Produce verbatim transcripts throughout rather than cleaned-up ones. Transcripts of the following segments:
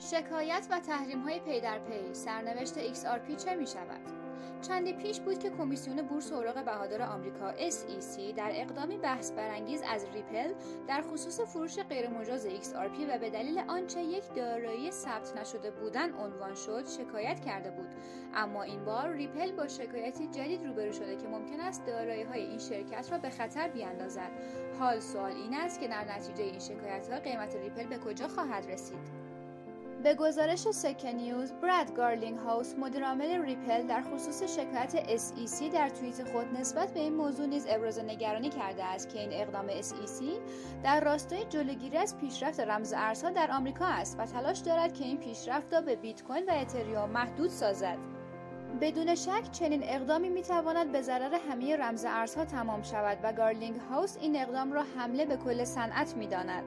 شکایت و تحریم‌های پی در پی، سرنوشت ایکس آر پی چه می‌شود؟ چندی پیش بود که کمیسیون بورس اوراق بهادار آمریکا اس ای سی در اقدامی بحث برانگیز از ریپل در خصوص فروش غیرمجاز ایکس آر پی و به دلیل آنچه یک دارایی ثبت نشده بودن عنوان شد، شکایت کرده بود. اما این بار ریپل با شکایتی جدید روبرو شده که ممکن است دارایی‌های این شرکت را به خطر بیاندازد. حال سوال این است که در نتیجه این شکایت‌ها قیمت ریپل به کجا خواهد رسید؟ به گزارش سکه نیوز، براد گارلینگهاوس مدیرعامل ریپل در خصوص شکایت اس ای سی در توییت خود نسبت به این موضوع نیز ابراز نگرانی کرده است که این اقدام اس ای سی در راستای جلوگیری از پیشرفت رمز ارزها در آمریکا است و تلاش دارد که این پیشرفت را به بیت کوین و اتریوم محدود سازد. بدون شک چنین اقدامی میتواند به ضرر همه رمز ارزها تمام شود و گارلینگهاوس این اقدام را حمله به کل صنعت می‌داند.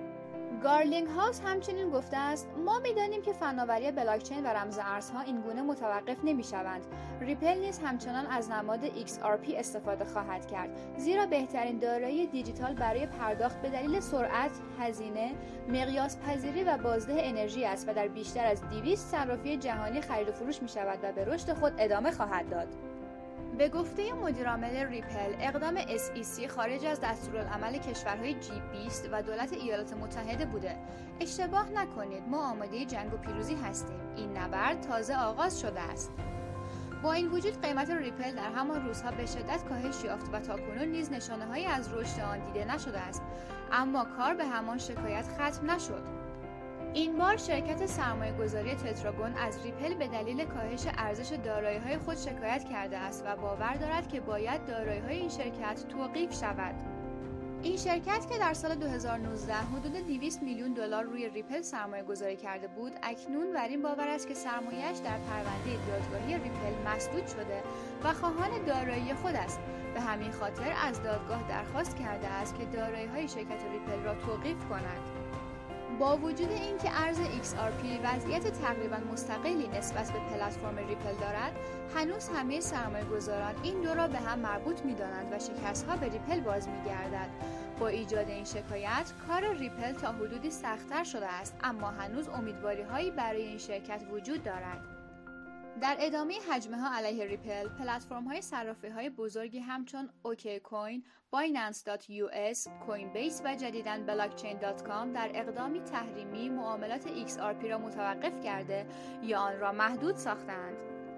گارلینگهاوس همچنین گفته است: ما می‌دانیم که فناوری بلاکچین و رمز ارزها این گونه متوقف نمی‌شوند. ریپل نیز همچنان از نماد ایکس آر پی استفاده خواهد کرد، زیرا بهترین دارایی دیجیتال برای پرداخت به دلیل سرعت، هزینه، مقیاس پذیری و بازده انرژی است و در بیشتر از دویست صرافی جهانی خرید و فروش می‌شود و به رشد خود ادامه خواهد داد. به گفته مدیرعامل ریپل، اقدام اس ای سی خارج از دستورالعمل کشورهای جی بیست و دولت ایالات متحده بوده. اشتباه نکنید، ما آماده جنگ و پیروزی هستیم. این نبرد تازه آغاز شده است. با این وجود قیمت ریپل در همان روزها به شدت کاهش یافت و تاکنون نیز نشانه‌هایی از رشد آن دیده نشده است. اما کار به همان شکایت ختم نشد. این بار شرکت سرمایه‌گذاری تتراگون از ریپل به دلیل کاهش ارزش دارایی‌های خود شکایت کرده است و باور دارد که باید دارایی‌های این شرکت توقیف شود. این شرکت که در سال دو هزار و نوزده حدود دویست میلیون دلار روی ریپل سرمایه‌گذاری کرده بود، اکنون بر این باور است که سرمایه‌اش در پرونده دادگاهی ریپل مسدود شده و خواهان دارایی خود است. به همین خاطر از دادگاه درخواست کرده است که دارایی‌های شرکت ریپل را توقیف کند. با وجود اینکه ارز ایکس آر پی وضعیت تقریباً مستقلی نسبت به پلتفرم ریپل دارد، هنوز همه سرمایه‌گذاران این دو را به هم مربوط می‌دانند و شکست‌ها به ریپل باز می‌گردد. با ایجاد این شکایت، کار ریپل تا حدودی سخت‌تر شده است، اما هنوز امیدواری‌هایی برای این شرکت وجود دارد. در ادامه هجمه‌ها علیه ریپل، پلتفرم‌های صرافی‌های بزرگی همچون اوکی کوین، بایننس دات یو اس، کوین بیس و جدیداً بلاکچین دات کام در اقدامی تحریمی معاملات ایکس آر پی را متوقف کرده یا آن را محدود ساختند.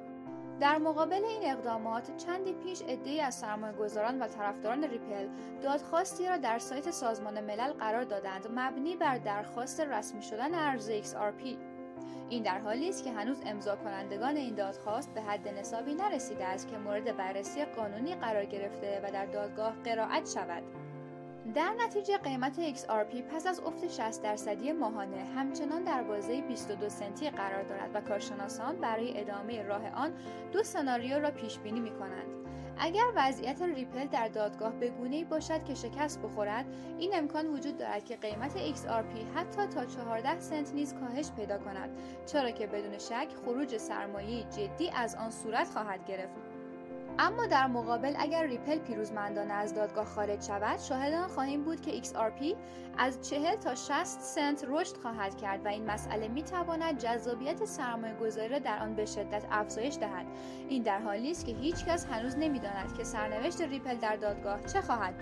در مقابل این اقدامات، چندی پیش عده‌ای از سرمایه‌گذاران و طرفداران ریپل دادخواستی را در سایت سازمان ملل قرار دادند مبنی بر درخواست رسمی شدن ارز ایکس آر پی. این در حالی است که هنوز امضا کنندگان این دادخواست به حد نصابی نرسیده است که مورد بررسی قانونی قرار گرفته و در دادگاه قرائت شود. در نتیجه قیمت ایکس آر پی پس از افت شصت درصدی ماهانه همچنان در بازه بیست و دو سنتی قرار دارد و کارشناسان برای ادامه راه آن دو سناریو را پیش بینی می کنند. اگر وضعیت ریپل در دادگاه به گونه‌ای باشد که شکست بخورد، این امکان وجود دارد که قیمت ایکس آر پی حتی تا چهارده سنت نیز کاهش پیدا کند، چرا که بدون شک خروج سرمایه جدی از آن صورت خواهد گرفت. اما در مقابل اگر ریپل پیروزمندانه از دادگاه خارج شود، شاهد آن خواهیم بود که ایکس آر پی از چهل تا شصت سنت رشد خواهد کرد و این مسئله می تواند جذابیت سرمایه‌گذاری را در آن به شدت افزایش دهد. این در حالی است که هیچ کس هنوز نمی داند که سرنوشت ریپل در دادگاه چه خواهد بود.